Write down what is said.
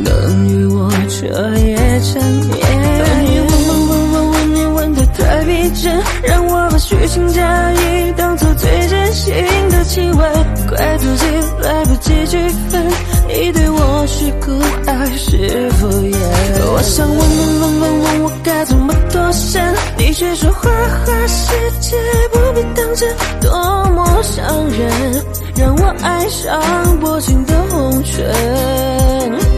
能与我彻夜缠绵。你问得太逼真，让我把虚情假意当作最真心的亲吻，怪自己来不及区分你对我是酷爱是敷衍。我想问我该怎么脱身，你却说花花世界不必当真，多么伤人，让我爱上薄情的红唇。